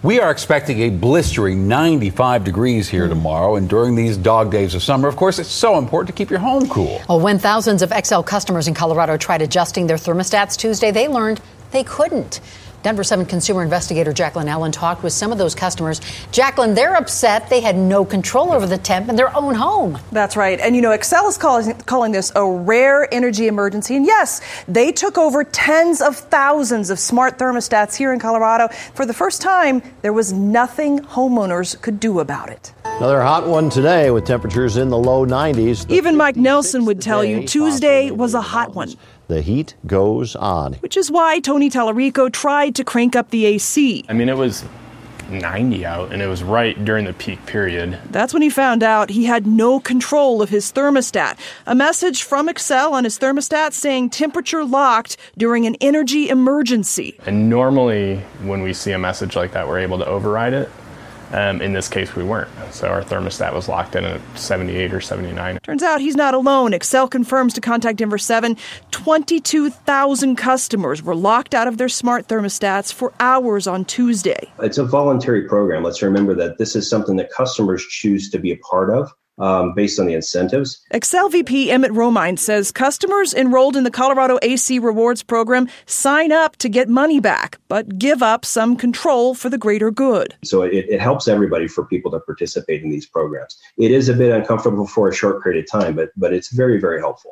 We are expecting a blistering 95 degrees here tomorrow, and during these dog days of summer, of course, it's so important to keep your home cool. Well, when thousands of XL customers in Colorado tried adjusting their thermostats Tuesday, they learned they couldn't. Denver 7 consumer investigator Jacqueline Allen talked with some of those customers. Jacqueline, they're upset they had no control over the temp in their own home. That's right. And, you know, Xcel is calling this a rare energy emergency. And yes, they took over tens of thousands of smart thermostats here in Colorado. For the first time, there was nothing homeowners could do about it. Another hot one today with temperatures in the low 90s. Even Mike Nelson would tell you Tuesday was a hot one. The heat goes on. Which is why Tony Tallarico tried to crank up the AC. I mean, it was 90 out, and it was right during the peak period. That's when he found out he had no control of his thermostat. A message from Xcel on his thermostat saying temperature locked during an energy emergency. And normally, when we see a message like that, we're able to override it. In this case, we weren't. So our thermostat was locked in at 78 or 79. Turns out he's not alone. Xcel confirms to Contact Denver 7, 22,000 customers were locked out of their smart thermostats for hours on Tuesday. It's a voluntary program. Let's remember that this is something that customers choose to be a part of. Based on the incentives. Xcel VP Emmett Romine says customers enrolled in the Colorado AC Rewards program sign up to get money back, but give up some control for the greater good. So it helps everybody for people to participate in these programs. It is a bit uncomfortable for a short period of time, but it's very, very helpful.